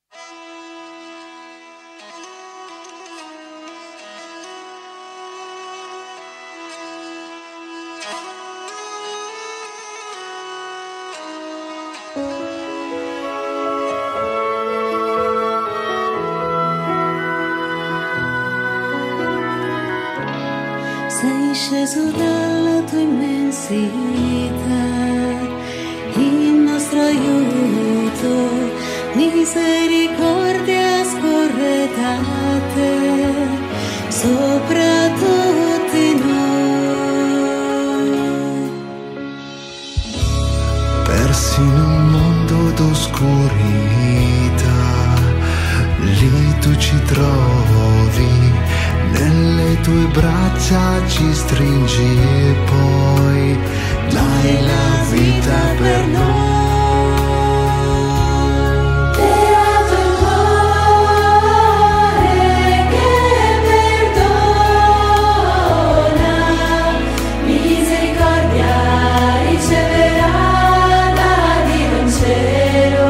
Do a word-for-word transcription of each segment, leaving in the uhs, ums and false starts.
Sei sceso dalla tua immensità, il nostro aiuto, misericordia scorre da te, sopra tutti noi. Persi in un mondo d'oscurità, lì tu ci trovi. Nelle tue braccia ci stringi e poi dai la vita per noi. Beato il cuore che perdona, misericordia riceverà da Dio in cielo.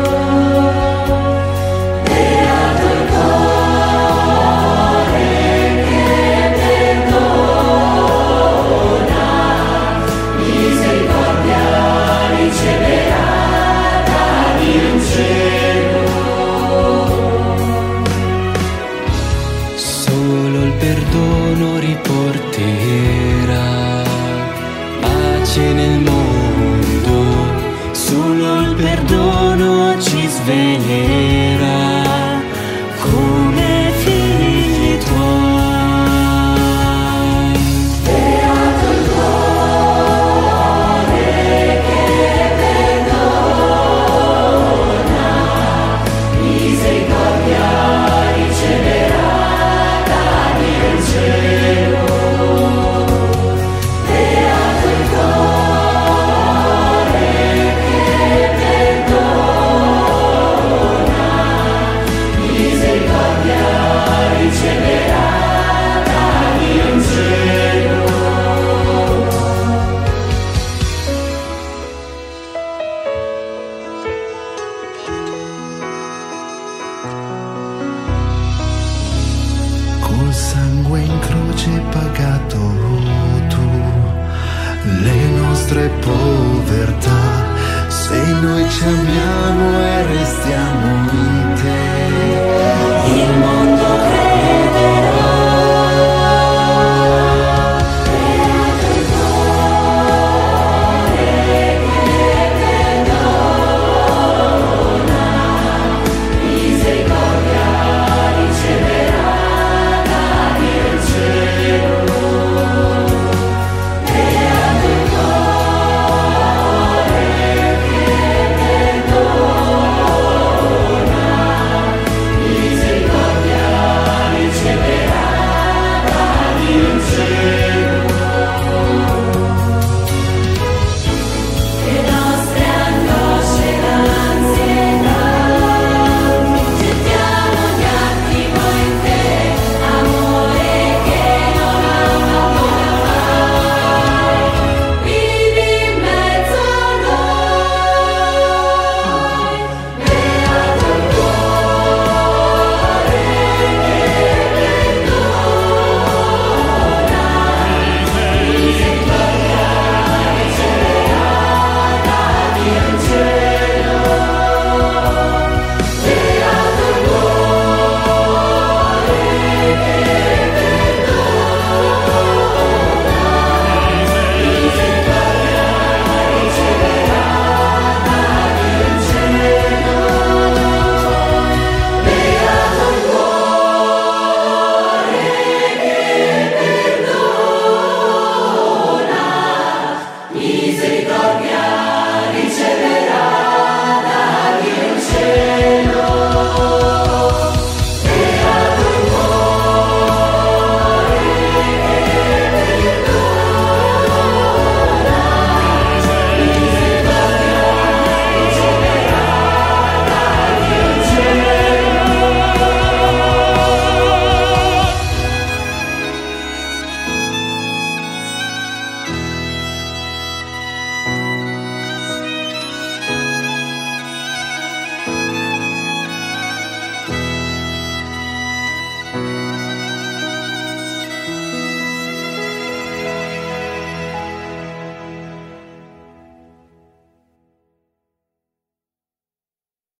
Beato il cuore solo il perdono riporterà pace nel mondo, solo il perdono ci sveglierà come figli tuoi. Beato il cuore che perdona, misericordia riceverà da Dio in cielo. Beato il cuore che perdona, misericordia riceverà da Dio in cielo. Col sangue in croce pagato tu le nostre povertà. Se noi ci amiamo